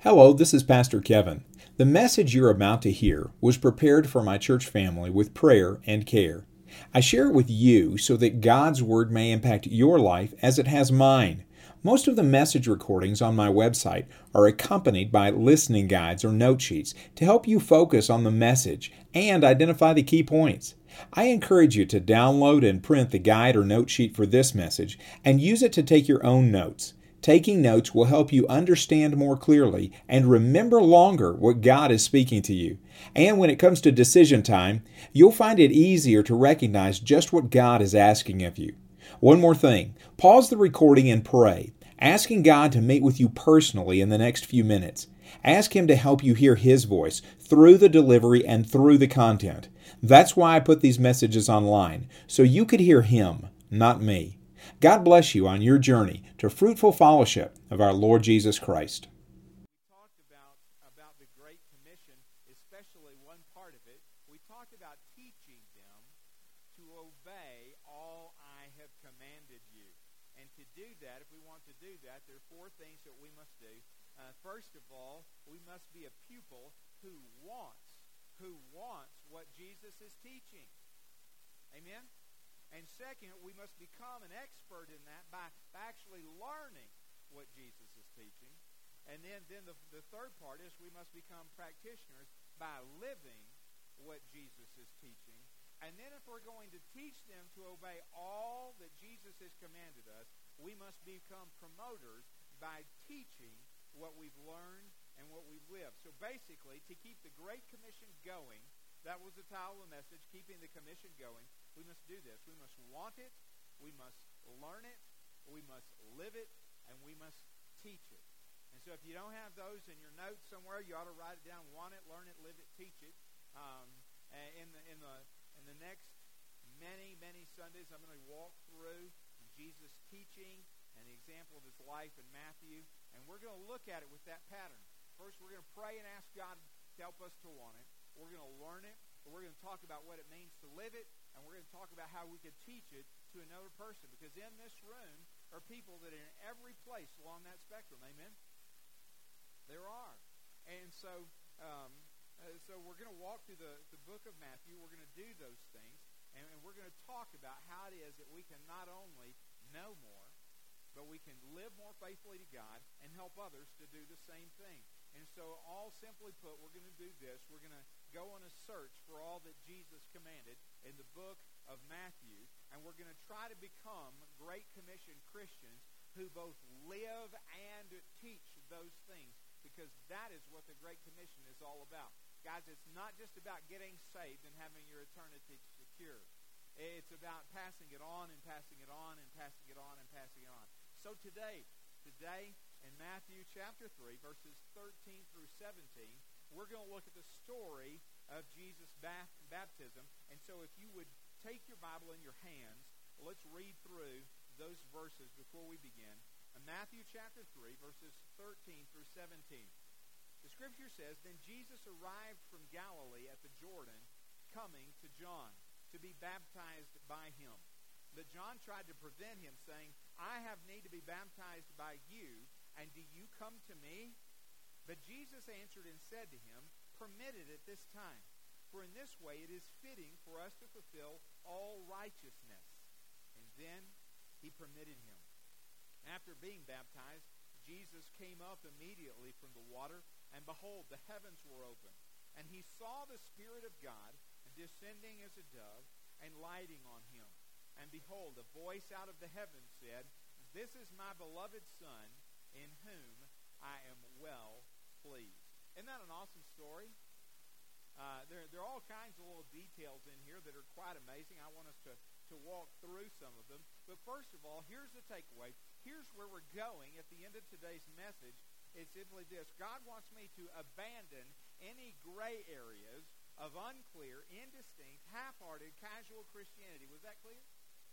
Hello, this is Pastor Kevin. The message you're about to hear was prepared for my church family with prayer and care. I share it with you so that God's Word may impact your life as it has mine. Most of the message recordings on my website are accompanied by listening guides or note sheets to help you focus on the message and identify the key points. I encourage you to download and print the guide or note sheet for this message and use it to take your own notes. Taking notes will help you understand more clearly and remember longer what God is speaking to you. And when it comes to decision time, you'll find it easier to recognize just what God is asking of you. One more thing, pause the recording and pray, asking God to meet with you personally in the next few minutes. Ask Him to help you hear His voice through the delivery and through the content. That's why I put these messages online, so you could hear Him, not me. God bless you on your journey to fruitful fellowship of our Lord Jesus Christ. We talked about the Great Commission, especially one part of it. We talked about teaching them to obey all I have commanded you. And to do that, if we want to do that, there are four things that we must do. First of all, we must be a pupil who wants what Jesus is teaching. Amen? And second, we must become an expert in that by actually learning what Jesus is teaching. And then the third part is we must become practitioners by living what Jesus is teaching. And then if we're going to teach them to obey all that Jesus has commanded us, we must become promoters by teaching what we've learned and what we've lived. So basically, to keep the Great Commission going, that was the title of the message, keeping the commission going, we must do this. We must want it, we must learn it, we must live it, and we must teach it. And so if you don't have those in your notes somewhere, you ought to write it down. Want it, learn it, live it, teach it. In the next many Sundays, I'm going to walk through Jesus' teaching and the example of his life in Matthew, and we're going to look at it with that pattern. First, we're going to pray and ask God to help us to want it. We're going to learn it, but we're going to talk about what it means to live it, and we're going to talk about how we could teach it to another person. Because in this room are people that are in every place along that spectrum. Amen? There are. And so we're going to walk through the book of Matthew. We're going to do those things, and we're going to talk about how it is that we can not only know more, but we can live more faithfully to God and help others to do the same thing. And so, all simply put, we're going to do this. We're going to go on a search for all that Jesus commanded in the book of Matthew, and we're going to try to become Great Commission Christians who both live and teach those things, because that is what the Great Commission is all about. Guys, it's not just about getting saved and having your eternity secure. It's about passing it on and passing it on and passing it on and passing it on. So today in Matthew chapter 3, verses 13 through 17, we're going to look at the story of Jesus' baptism. And so if you would take your Bible in your hands, let's read through those verses before we begin. In Matthew chapter 3, verses 13 through 17. The scripture says, "Then Jesus arrived from Galilee at the Jordan, coming to John to be baptized by him. But John tried to prevent him, saying, 'I have need to be baptized by you, and do you come to me?' But Jesus answered and said to him, 'Permit it at this time, for in this way it is fitting for us to fulfill all righteousness.' And then he permitted him. After being baptized, Jesus came up immediately from the water, and behold, the heavens were opened, and he saw the Spirit of God descending as a dove and lighting on him. And behold, a voice out of the heavens said, 'This is my beloved Son, in whom I am well pleased.'" Isn't that an awesome story? There are all kinds of little details in here that are quite amazing. I want us to walk through some of them. But first of all, here's the takeaway. Here's where we're going at the end of today's message. It's simply this. God wants me to abandon any gray areas of unclear, indistinct, half-hearted, casual Christianity. Was that clear?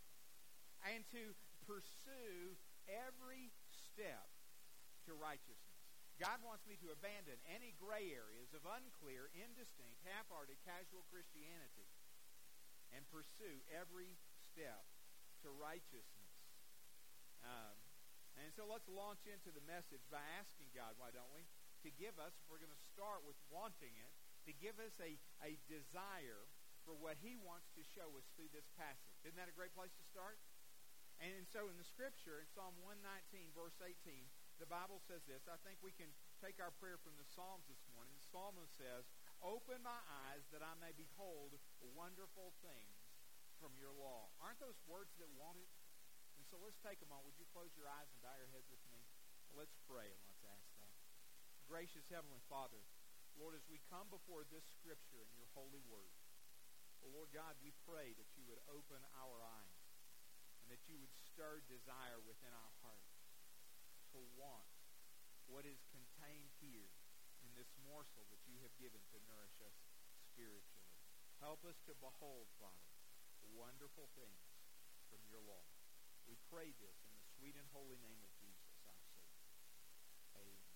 And to pursue every step to righteousness. God wants me to abandon any gray areas of unclear, indistinct, half-hearted, casual Christianity and pursue every step to righteousness. And so let's launch into the message by asking God, why don't we? to give us, if we're going to start with wanting it, to give us a desire for what He wants to show us through this passage. Isn't that a great place to start? And so in the Scripture, in Psalm 119, verse 18, the Bible says this. I think we can take our prayer from the Psalms this morning. The psalmist says, "Open my eyes that I may behold wonderful things from your law." Aren't those words that want it? And so let's take a moment. Would you close your eyes and bow your heads with me? Let's pray and let's ask that. Gracious Heavenly Father, Lord, as we come before this Scripture in your holy word, Lord God, we pray that you would open our eyes and that you would stir desire within our hearts to want what is contained here in this morsel that you have given to nourish us spiritually. Help us to behold, Father, wonderful things from your law. We pray this in the sweet and holy name of Jesus, our Savior. Amen.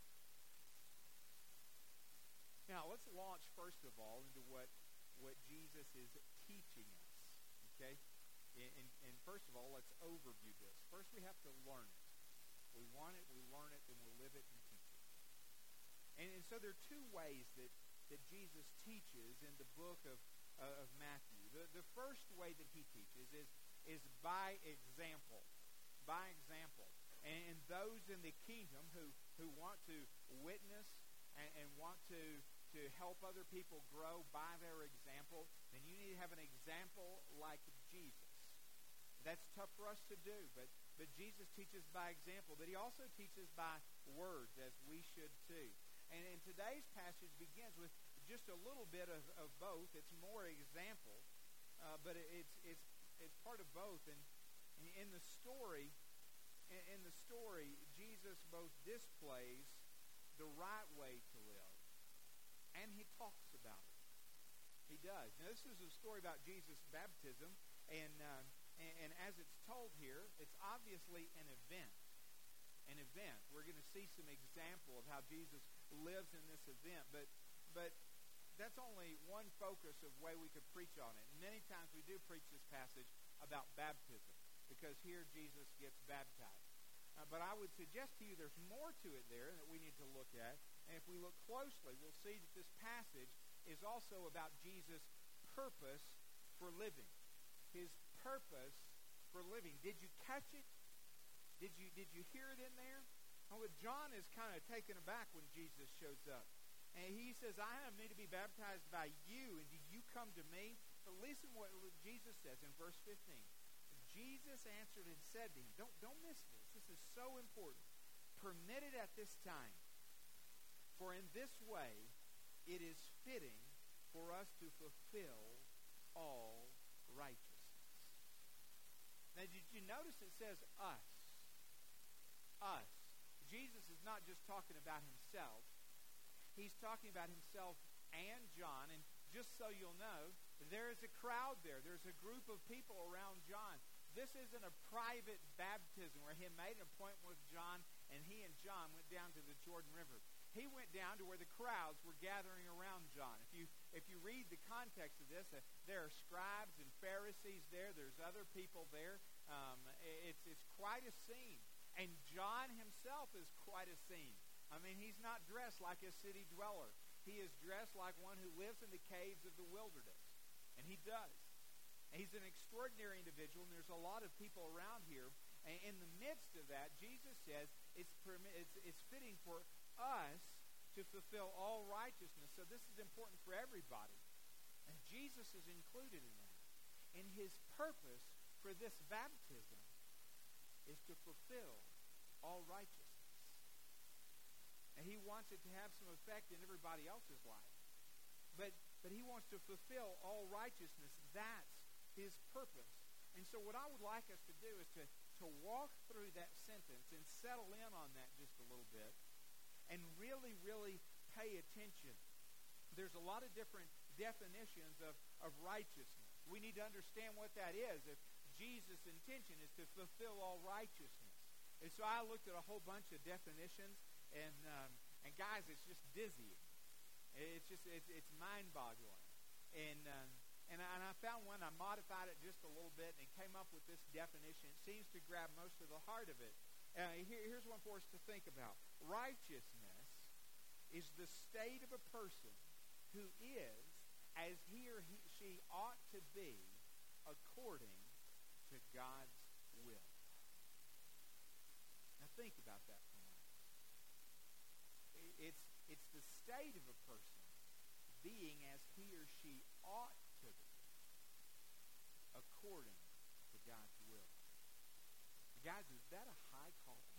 Now, let's launch, first of all, into what Jesus is teaching us. Okay? And first of all, let's overview this. First, we have to learn it. We want it, we learn it, then we'll live it and teach it. And so there are two ways that Jesus teaches in the book of Matthew. The first way that he teaches is by example. By example. And those in the kingdom who want to witness and want to help other people grow by their example, then you need to have an example like Jesus. That's tough for us to do, but Jesus teaches by example. But he also teaches by words, as we should too. And today's passage begins with just a little bit of both. It's more example, but it's part of both. And in the story, Jesus both displays the right way to live, and he talks about it. He does. Now, this is a story about Jesus' baptism, and as it's told here, it's obviously an event. An event. We're going to see some example of how Jesus lives in this event, but that's only one focus of way we could preach on it. And many times we do preach this passage about baptism, because here Jesus gets baptized. But I would suggest to you there's more to it there that we need to look at. And if we look closely, we'll see that this passage is also about Jesus' purpose for living. His purpose for living. Did you catch it? Did you hear it in there? Oh, John is kind of taken aback when Jesus shows up. And he says, "I need to be baptized by you, and do you come to me?" But listen what Jesus says in verse 15. Jesus answered and said to him, don't miss this. This is so important. "Permit it at this time, for in this way it is fitting for us to fulfill all righteousness." Now, did you notice it says us? Us. Jesus is not just talking about himself. He's talking about himself and John. And just so you'll know, there is a crowd there. There's a group of people around John. This isn't a private baptism where he made an appointment with John and he and John went down to the Jordan River. He went down to where the crowds were gathering around John. If you read the context of this, there are scribes and Pharisees there. There's other people there. It's quite a scene. And John himself is quite a scene. I mean, he's not dressed like a city dweller. He is dressed like one who lives in the caves of the wilderness. And he does. And he's an extraordinary individual, and there's a lot of people around here. And in the midst of that, Jesus says it's fitting for us to fulfill all righteousness. So this is important for everybody. And Jesus is included in that. And his purpose for this baptism is to fulfill all righteousness. And he wants it to have some effect in everybody else's life. But he wants to fulfill all righteousness. That's his purpose. And so what I would like us to do is to walk through that sentence and settle in on that just a little bit and really, really pay attention. There's a lot of different definitions of righteousness. We need to understand what that is. If Jesus' intention is to fulfill all righteousness. And so I looked at a whole bunch of definitions, and guys, it's just dizzying. It's mind-boggling. And I found one, I modified it just a little bit and came up with this definition. It seems to grab most of the heart of it. Here's one for us to think about. Righteousness is the state of a person who is as he or she ought to be according to God's will. Now think about that for a moment. It's the state of a person being as he or she ought to be according to God's will. Guys, is that a high calling?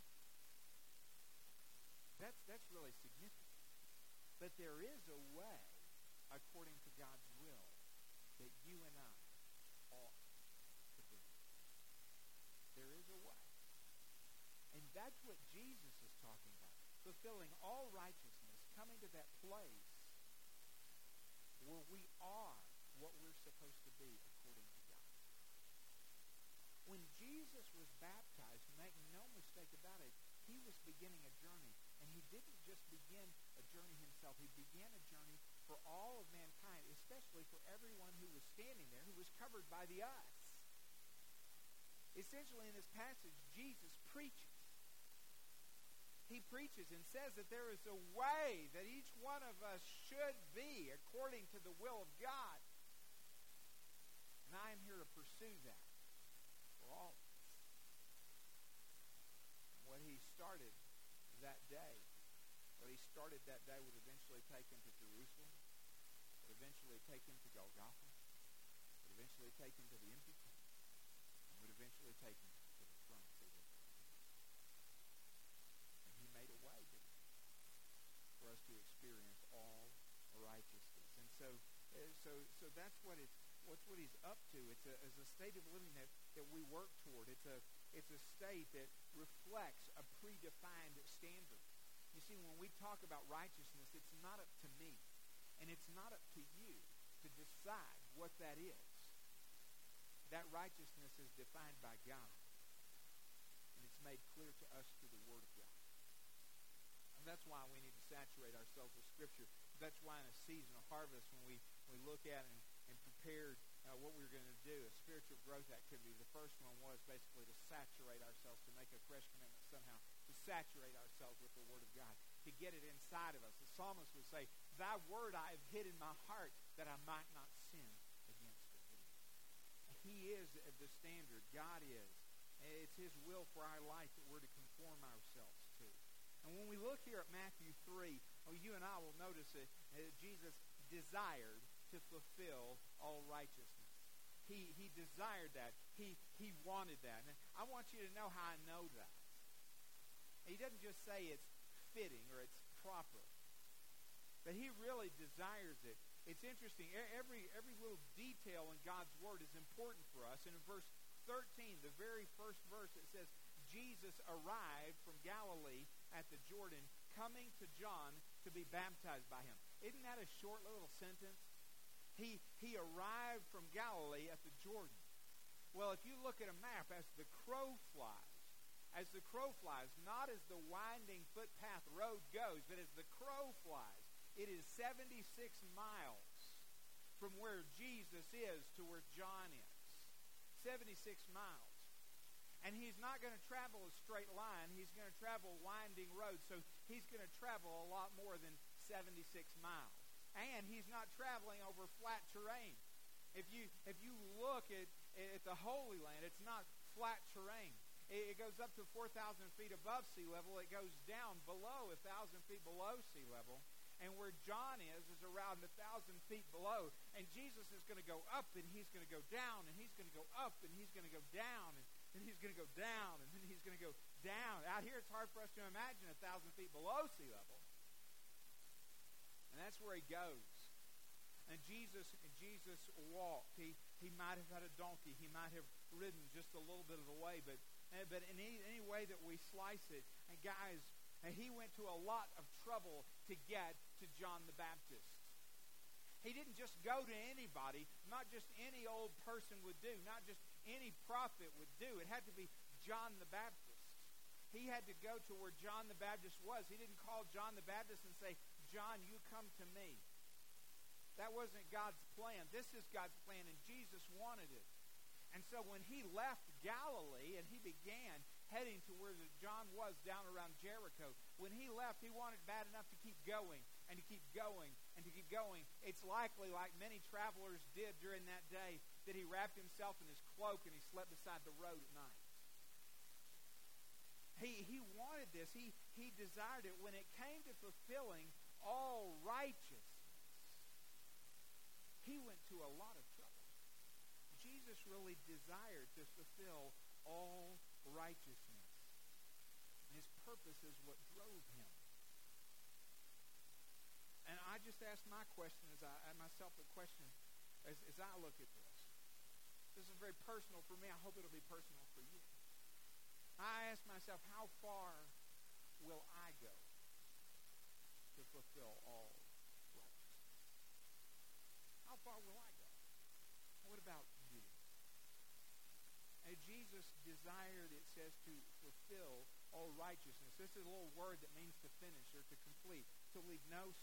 That's really significant. But there is a way, according to God's will, that you and I ought to be. There is a way. And that's what Jesus is talking about. Fulfilling all righteousness, coming to that place where we are what we're supposed to be according to God. When Jesus was baptized, make no mistake about it, he was beginning a journey. And he didn't just begin a journey himself. He began a journey for all of mankind, especially for everyone who was standing there, who was covered by the us. Essentially, in this passage, Jesus preaches. He preaches and says that there is a way that each one of us should be according to the will of God. And I am here to pursue that for all of us. What he started that day, would eventually take him to Jerusalem, would eventually take him to Golgotha, would eventually take him to the empty tomb, and would eventually take him to the throne seat of God. And he made a way, didn't he, for us to experience all righteousness. And so that's what he's up to. It's a state of living that we work toward. It's a state that reflects a predefined standard. You see, when we talk about righteousness, it's not up to me, and it's not up to you to decide what that is. That righteousness is defined by God, and it's made clear to us through the Word of God. And that's why we need to saturate ourselves with Scripture. That's why in a season of harvest, when we look at and prepared what we were going to do, a spiritual growth activity, the first one was basically to saturate ourselves, to make a fresh commitment somehow, to saturate ourselves with the Word of God, to get it inside of us. The psalmist would say, "Thy word I have hid in my heart, that I might not sin against it." He is the standard. God is. It's His will for our life that we're to conform ourselves to. And when we look here at Matthew 3, you and I will notice that Jesus desired to fulfill all righteousness. He desired that. He wanted that. And I want you to know how I know that. He doesn't just say it's fitting or it's proper, but he really desires it. It's interesting. Every little detail in God's Word is important for us. And in verse 13, the very first verse, it says, Jesus arrived from Galilee at the Jordan, coming to John to be baptized by him. Isn't that a short little sentence? He arrived from Galilee at the Jordan. Well, if you look at a map, as the crow flies, not as the winding footpath road goes, but as the crow flies, it is 76 miles from where Jesus is to where John is. 76 miles. And he's not going to travel a straight line. He's going to travel winding roads. So he's going to travel a lot more than 76 miles. And he's not traveling over flat terrain. If you look at the Holy Land, it's not flat terrain. It goes up to 4,000 feet above sea level. It goes down below 1,000 feet below sea level. And where John is around 1,000 feet below. And Jesus is going to go up, and he's going to go down, and he's going to go up, and he's going to go down, and he's going to go down, and then he's going to go down. Out here, it's hard for us to imagine 1,000 feet below sea level. And that's where he goes. And Jesus walked. He might have had a donkey. He might have ridden just a little bit of the way. But in any way that we slice it, and guys, he went to a lot of trouble to get to John the Baptist. He didn't just go to anybody. Not just any old person would do. Not just any prophet would do. It had to be John the Baptist. He had to go to where John the Baptist was. He didn't call John the Baptist and say, "John, you come to me." That wasn't God's plan. This is God's plan, and Jesus wanted it. And so when he left Galilee and he began heading to where John was down around Jericho, when he left, he wanted bad enough to keep going and to keep going and to keep going. It's likely, like many travelers did during that day, that he wrapped himself in his cloak and he slept beside the road at night. He wanted this. He desired it. When it came to fulfilling all righteousness, he went to a lot of trouble. Jesus really desired to fulfill all righteousness. And his purpose is what drove him. And I just asked my question, as I look at this. This is very personal for me. I hope it'll be personal for you. I ask myself, how far will I go to fulfill all righteousness? How far will I go? What about you? And Jesus desired, it says, to fulfill all righteousness. This is a little word that means to finish or to complete, to leave no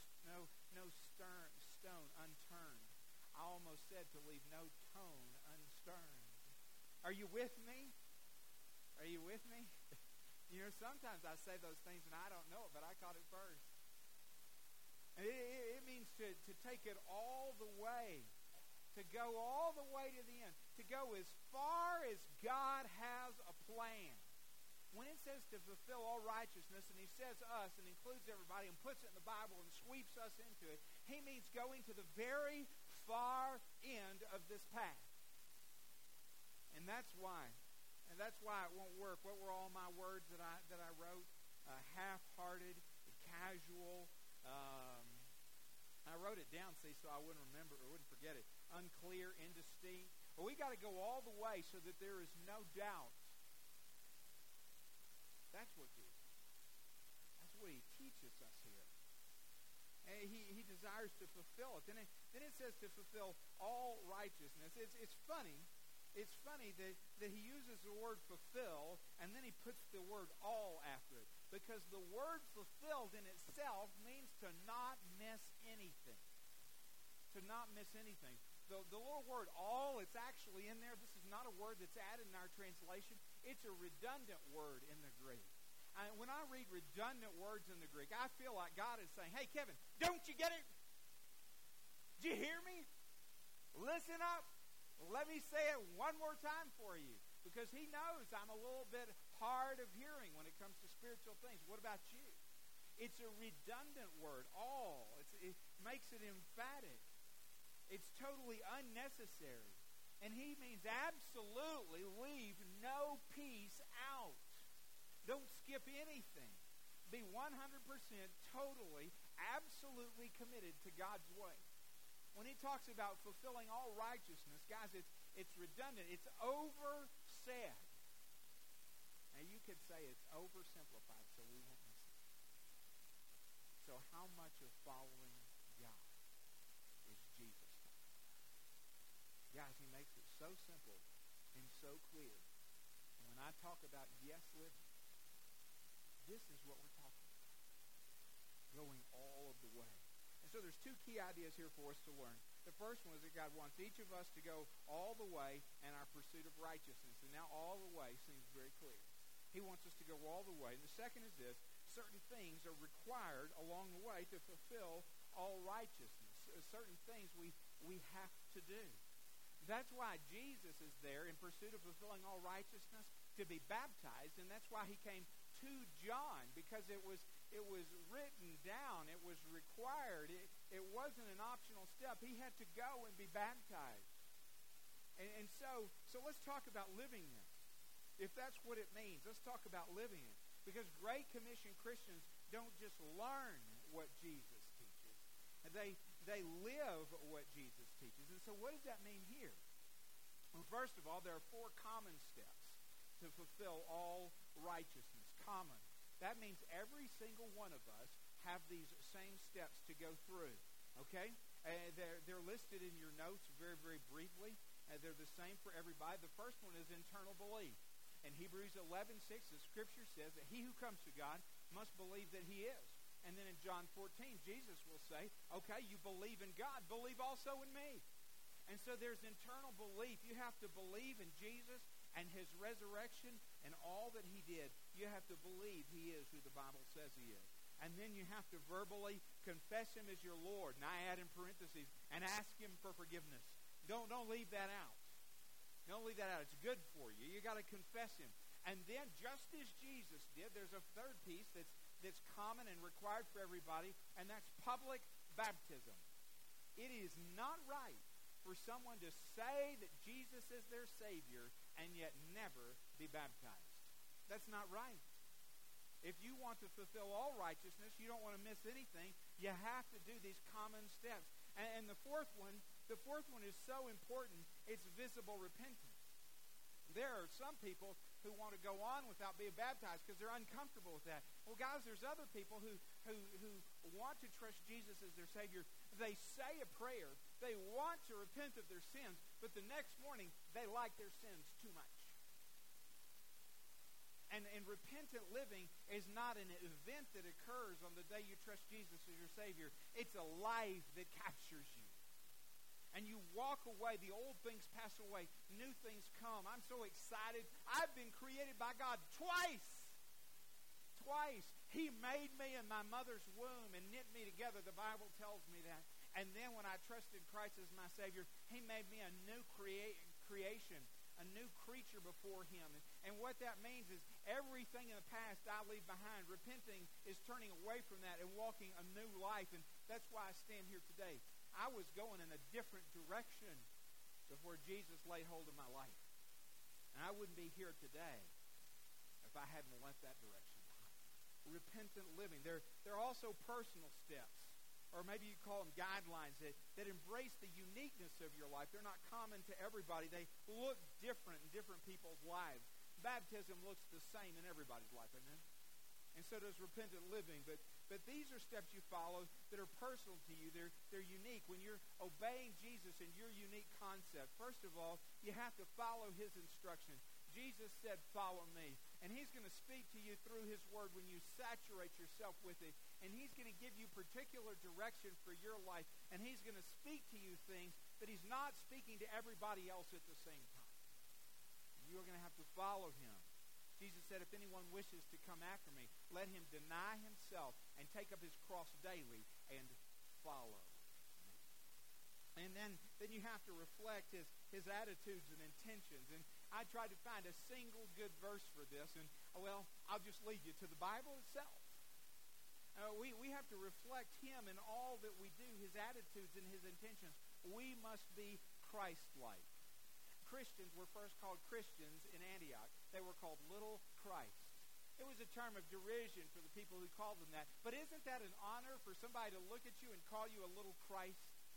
stone unturned. I almost said to leave no tone unstirred. Are you with me? Are you with me? You know, sometimes I say those things and I don't know it, but I caught it first. It means to take it all the way, to go all the way to the end, to go as far as God has a plan. When it says to fulfill all righteousness, and he says us and includes everybody and puts it in the Bible and sweeps us into it, he means going to the very far end of this path. And that's why it won't work. What were all my words that I wrote? Half-hearted, casual. I wrote it down, see, so I wouldn't remember or wouldn't forget it. Unclear, indistinct. Well, we got to go all the way so that there is no doubt. That's what he teaches us here. And he desires to fulfill it. Then it says to fulfill all righteousness. It's funny. It's funny that he uses the word fulfill and then he puts the word all after it. Because the word fulfilled in itself means to not miss anything. To not miss anything. The little word all, it's actually in there. This is not a word that's added in our translation. It's a redundant word in the Greek. When I read redundant words in the Greek, I feel like God is saying, hey, Kevin, don't you get it? Do you hear me? Listen up. Let me say it one more time for you. Because he knows I'm a little bit hard of hearing when it comes to spiritual things. What about you? It's a redundant word, all. It makes it emphatic. It's totally unnecessary. And he means absolutely leave no piece out. Don't skip anything. Be 100% totally, absolutely committed to God's way. When he talks about fulfilling all righteousness, guys, it's redundant. It's oversaid. Now, you could say it's oversimplified, so we won't miss it. So how much of following God is Jesus talking about? Guys, he makes it so simple and so clear. And when I talk about yes living, this is what we're talking about. Going all of the way. And so there's two key ideas here for us to learn. The first one is that God wants each of us to go all the way in our pursuit of righteousness. And now all the way seems very clear. He wants us to go all the way. And the second is this: certain things are required along the way to fulfill all righteousness. Certain things we have to do. That's why Jesus is there in pursuit of fulfilling all righteousness to be baptized. And that's why he came to John, because it was written down. It was required. It wasn't an optional step. He had to go and be baptized. And so let's talk about living this. If that's what it means, let's talk about living it. Because Great Commission Christians don't just learn what Jesus teaches. They live what Jesus teaches. And so what does that mean here? Well, first of all, there are 4 common steps to fulfill all righteousness. Common. That means every single one of us have these same steps to go through. Okay? They're listed in your notes very, very briefly. They're the same for everybody. The first one is internal belief. In Hebrews 11:6, the Scripture says that he who comes to God must believe that he is. And then in John 14, Jesus will say, okay, you believe in God, believe also in me. And so there's internal belief. You have to believe in Jesus and his resurrection and all that he did. you have to believe He is who the Bible says He is. And then you have to verbally confess Him as your Lord. And I add in parentheses, and ask Him for forgiveness. Don't leave that out. Don't leave that out. It's good for you. You got to confess Him. And then, just as Jesus did, there's a third piece that's common and required for everybody, and that's public baptism. It is not right for someone to say that Jesus is their Savior and yet never be baptized. That's not right. If you want to fulfill all righteousness, you don't want to miss anything, you have to do these common steps. And the fourth one is so important, it's visible repentance. There are some people who want to go on without being baptized because they're uncomfortable with that. Well, guys, there's other people who want to trust Jesus as their Savior. They say a prayer. They want to repent of their sins, but the next morning they like their sins too much. And repentant living is not an event that occurs on the day you trust Jesus as your Savior. It's a life that captures you. And you walk away, the old things pass away, new things come. I'm so excited. I've been created by God twice. He made me in my mother's womb and knit me together. The Bible tells me that. And then when I trusted Christ as my Savior, He made me a new creation, a new creature before Him. And what that means is everything in the past I leave behind. Repenting is turning away from that and walking a new life. And that's why I stand here today. I was going in a different direction before Jesus laid hold of my life. And I wouldn't be here today if I hadn't left that direction behind. Repentant living. They're also personal steps. Or maybe you call them guidelines that embrace the uniqueness of your life. They're not common to everybody. They look different in different people's lives. Baptism looks the same in everybody's life, amen? And so does repentant living. But these are steps you follow that are personal to you. They're unique. When you're obeying Jesus in your unique concept, first of all, you have to follow His instruction. Jesus said, "Follow me." And He's going to speak to you through His Word when you saturate yourself with it. And He's going to give you particular direction for your life. And He's going to speak to you things that He's not speaking to everybody else at the same time. You're going to have to follow Him. Jesus said, "If anyone wishes to come after me, let him deny himself and take up his cross daily and follow me." And then you have to reflect his attitudes and intentions. And I tried to find a single good verse for this. And, well, I'll just lead you to the Bible itself. We have to reflect Him in all that we do, His attitudes and His intentions. We must be Christ-like. Christians were first called Christians in Antioch. They were called little Christ. It was a term of derision for the people who called them that. But isn't that an honor for somebody to look at you and call you a little Christ?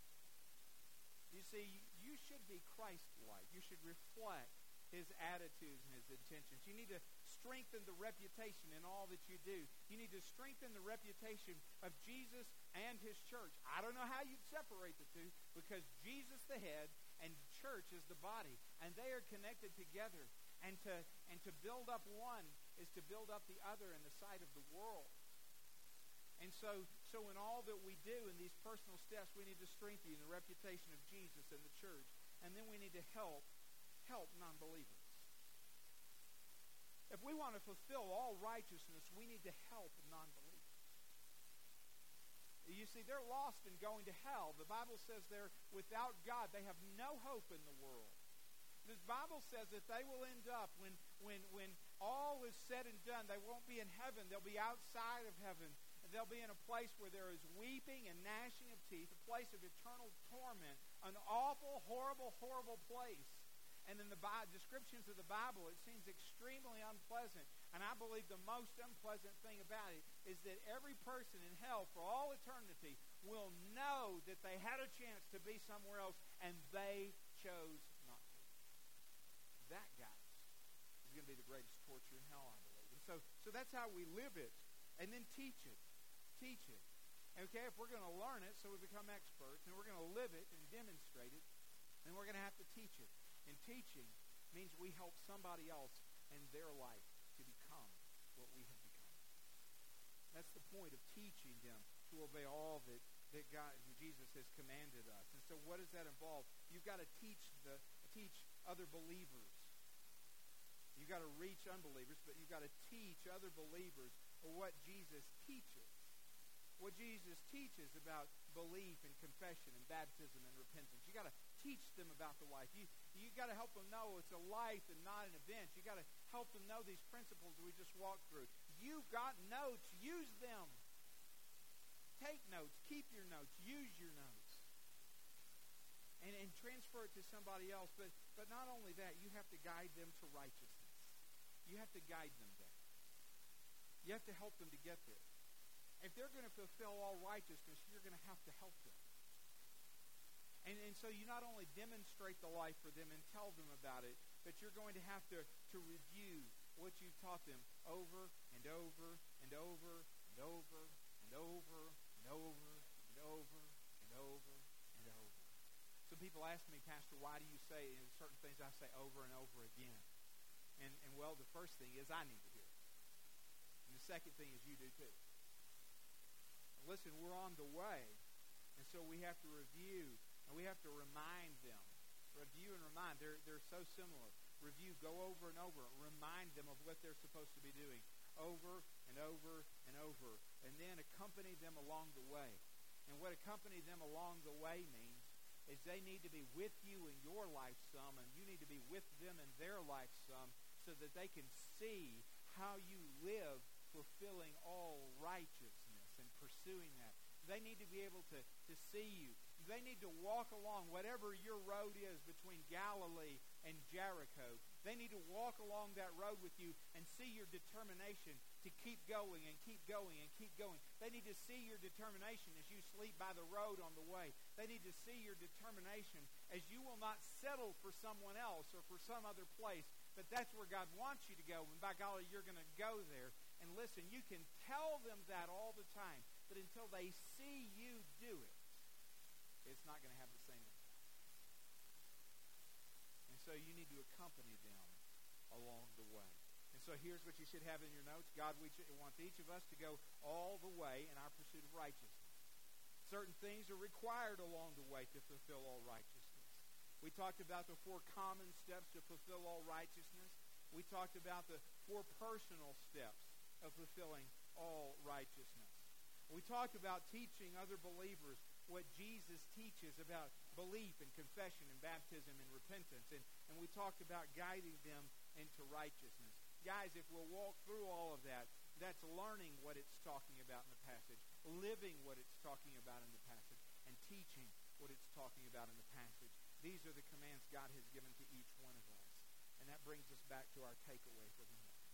You see, you should be Christ-like. You should reflect His attitudes and His intentions. You need to strengthen the reputation in all that you do. You need to strengthen the reputation of Jesus and His church. I don't know how you'd separate the two, because Jesus the head and church is the body, and they are connected together. And to build up one is to build up the other in the sight of the world. And so in all that we do in these personal steps, we need to strengthen the reputation of Jesus and the church. And then we need to help non-believers. If we want to fulfill all righteousness, we need to help non-believers. You see, they're lost and going to hell. The Bible says they're without God. They have no hope in the world. The Bible says that they will end up, when all is said and done, they won't be in heaven. They'll be outside of heaven. They'll be in a place where there is weeping and gnashing of teeth, a place of eternal torment, an awful, horrible, horrible place. And in the descriptions of the Bible, it seems extremely unpleasant. And I believe the most unpleasant thing about it is that every person in hell for all eternity will know that they had a chance to be somewhere else, and they chose not to. That, guys, is going to be the greatest torture in hell, I believe. And so that's how we live it. And then teach it. Teach it. Okay, if we're going to learn it so we become experts, and we're going to live it and demonstrate it, then we're going to have to teach it. And teaching means we help somebody else in their life to become what we have become. That's the point of teaching them to obey all that God and Jesus has commanded us. And so what does that involve? You've got to teach other believers. You've got to reach unbelievers, but you've got to teach other believers what Jesus teaches. What Jesus teaches about belief and confession and baptism and repentance. You've got to teach them about the life. You got to help them know it's a life and not an event. You've got to help them know these principles we just walked through. You've got notes. Use them. Take notes. Keep your notes. Use your notes. And transfer it to somebody else. But not only that, you have to guide them to righteousness. You have to guide them there. You have to help them to get there. If they're going to fulfill all righteousness, you're going to have to help them. And so you not only demonstrate the life for them and tell them about it, but you're going to have to review what you've taught them over and over and over and over and over and over and over and over and over. Some people ask me, Pastor, why do you say certain things I say over and over again? And well, the first thing is I need to hear it. And the second thing is you do too. Listen, we're on the way, and so we have to review, and we have to remind them. Review and remind, they're so similar. Review, go over and over, remind them of what they're supposed to be doing over and over and over, and then accompany them along the way. And what accompany them along the way means is they need to be with you in your life some, and you need to be with them in their life some, so that they can see how you live fulfilling all righteousness and pursuing that. They need to be able to see you. They need to walk along whatever your road is between Galilee and Jericho. They need to walk along that road with you and see your determination to keep going and keep going and keep going. They need to see your determination as you sleep by the road on the way. They need to see your determination as you will not settle for someone else or for some other place, but that's where God wants you to go. And by golly, you're going to go there. And listen, you can tell them that all the time, but until they see you do it, it's not going to have the same impact. And so you need to accompany them along the way. And so here's what you should have in your notes. God wants each of us to go all the way in our pursuit of righteousness. Certain things are required along the way to fulfill all righteousness. We talked about the 4 common steps to fulfill all righteousness. We talked about the 4 personal steps of fulfilling all righteousness. We talked about teaching other believers what Jesus teaches about belief and confession and baptism and repentance. And we talked about guiding them into righteousness. Guys, if we'll walk through all of that, that's learning what it's talking about in the passage, living what it's talking about in the passage, and teaching what it's talking about in the passage. These are the commands God has given to each one of us. And that brings us back to our takeaway for the morning.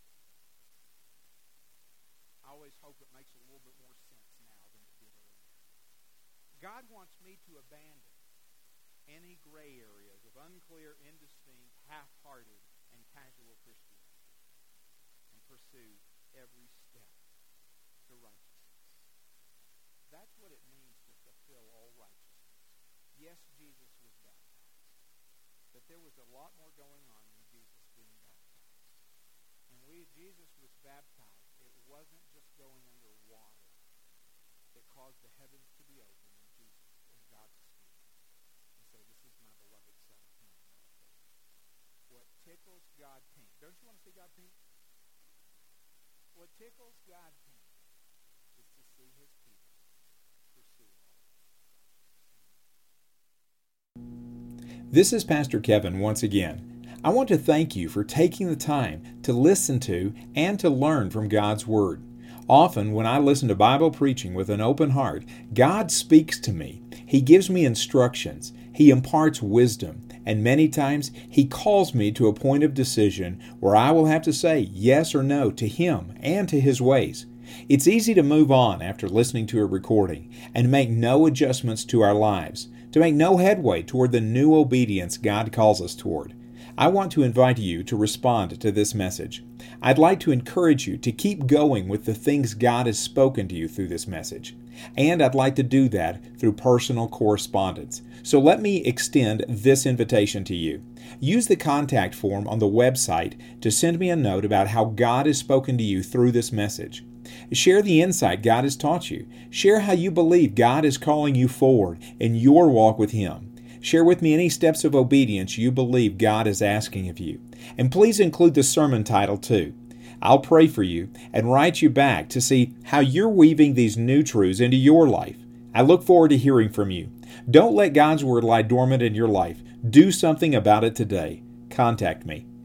I always hope it makes a little bit more sense now than it did earlier. God wants me to abandon any gray areas of unclear, indistinct, half-hearted, and casual Christianity and pursue every step to righteousness. That's what it means to fulfill all righteousness. Yes, Jesus was baptized, but there was a lot more going on than Jesus being baptized. And Jesus was baptized, it wasn't just going under water that caused the heavens to be open and God to speak and say, "This is my beloved Son, of whom I'm well pleased." What tickles God pink? Don't you want to see God pink? What tickles God pink is to see His people pursue all righteousness. This is Pastor Kevin once again. I want to thank you for taking the time to listen to and to learn from God's Word. Often, when I listen to Bible preaching with an open heart, God speaks to me. He gives me instructions. He imparts wisdom. And many times, He calls me to a point of decision where I will have to say yes or no to Him and to His ways. It's easy to move on after listening to a recording and make no adjustments to our lives, to make no headway toward the new obedience God calls us toward. I want to invite you to respond to this message. I'd like to encourage you to keep going with the things God has spoken to you through this message. And I'd like to do that through personal correspondence. So let me extend this invitation to you. Use the contact form on the website to send me a note about how God has spoken to you through this message. Share the insight God has taught you. Share how you believe God is calling you forward in your walk with Him. Share with me any steps of obedience you believe God is asking of you. And please include the sermon title too. I'll pray for you and write you back to see how you're weaving these new truths into your life. I look forward to hearing from you. Don't let God's Word lie dormant in your life. Do something about it today. Contact me.